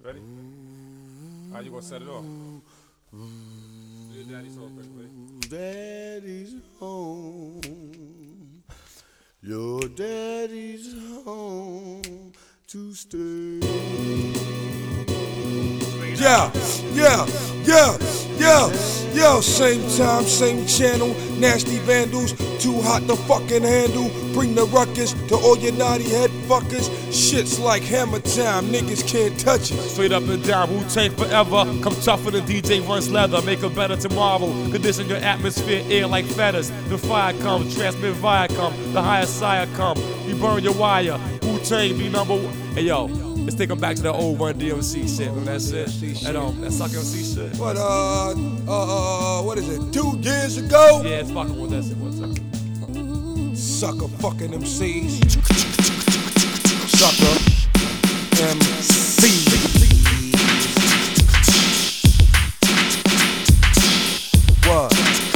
Ready? How you gonna set it off? Your daddy's home, quickly. Daddy's home. Your daddy's home to stay. Yeah, same time, same channel. Nasty vandals, too hot to fucking handle. Bring the ruckus to all your naughty head fuckers. Shit's like hammer time, niggas can't touch it. Straight up and down, Wu-Tang forever. Come tougher than DJ runs leather. Make a better tomorrow. Condition your atmosphere, air like feathers. The fire comes, transmit Viacom. The higher sire come, we burn your wire. Wu-Tang be number one. Hey yo, let's take them back to the old Run DMC shit. Remember that shit? That Suck MC shit. What is it? 2 years ago? Yeah, it's fucking with that shit. What's up? Sucker fucking MCs. Sucker MC. What?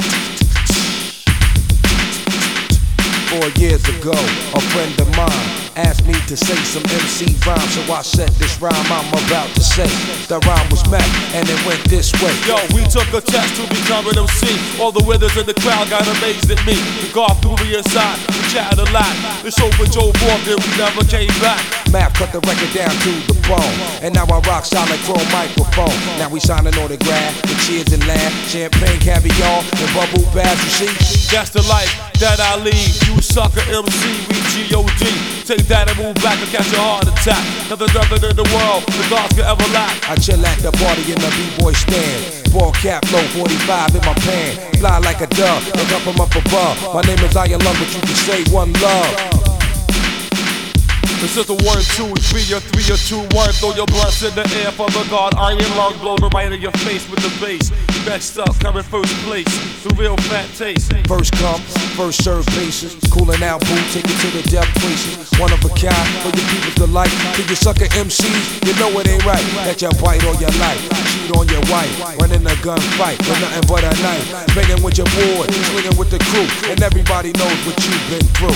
4 years ago, a friend of mine asked me to say some MC rhyme, so I said this rhyme I'm about to say. The rhyme was met, and it went this way. Yo, we took a test to become an MC. All the withers in the crowd got amazed at me. The guard threw me inside, we chatted a lot. The show for Joe Borden, we never came back. Math cut the record down to the bone, and now I rock solid chrome microphone. Now we signing autograph with cheers and laugh, champagne, caviar, and bubble baths. You see, that's the life that I lead. You sucker MC, we G.O.D. Take that and move back and catch a heart attack. Nothing in the world the gods could ever lack. I chill at the party in the B-boy stand. Ball cap low, 45 in my pan. Fly like a dove, look up from up above. My name is Iron Lung, but you can say one love. It's just a 1, 2, 3, or 3, or 2, 1. Throw your blunts in the air for the God. Iron Lung, blow them right in your face with the bass. Next up, coming first place. The real fat taste. First come, first serve basis. Cooling out, boo, take it to the depth places. One of a kind, for your people's delight. To your sucker MCs, you know it ain't right. That you bite all your life, cheat on your wife, running a gunfight with nothing but a knife. Banging with your boy, swinging with the crew, and everybody knows what you've been through.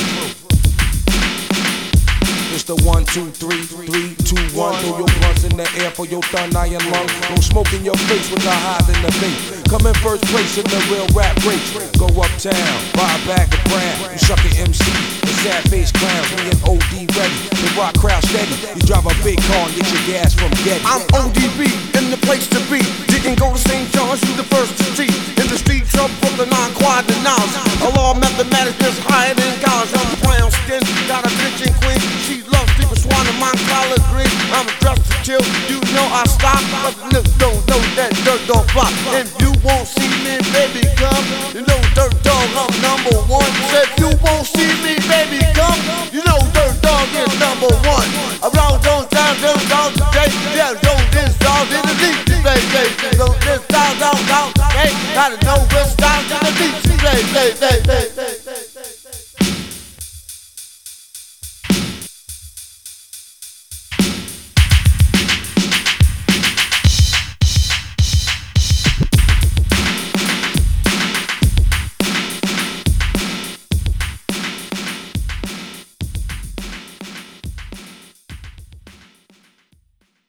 It's the 1, 2, 3, 3, 2, 1. Throw your blunts in the air for your thun iron lung. Don't smoke in your face with the highs in the vape. Come in first place in the real rap race. Go uptown, buy a bag of brown. You sucker MC, the sad face clowns. We in OD ready, the rock crowd steady. You drive a big car and get your gas from Getty. I'm ODB, in the place to be. Didn't go to St. John's, you the first to see. In the streets of Brooklyn, I'm quiet and knowledge. A law mathematics just higher than college. I'm brown skin, got a bitch and queen. She loves Stephen Swan and my collard green. I'm dressed to kill, you know I stop. But no, don't know that dirt dog flop. If you won't see me, baby, come. You know dirt dog, I'm number 1. Said you won't see me, baby, come. You know dirt dog is number 1. Around those down today. Yeah, yo, this dog in the deep, baby. So this dog, hey, gotta know what's down in the deep, baby.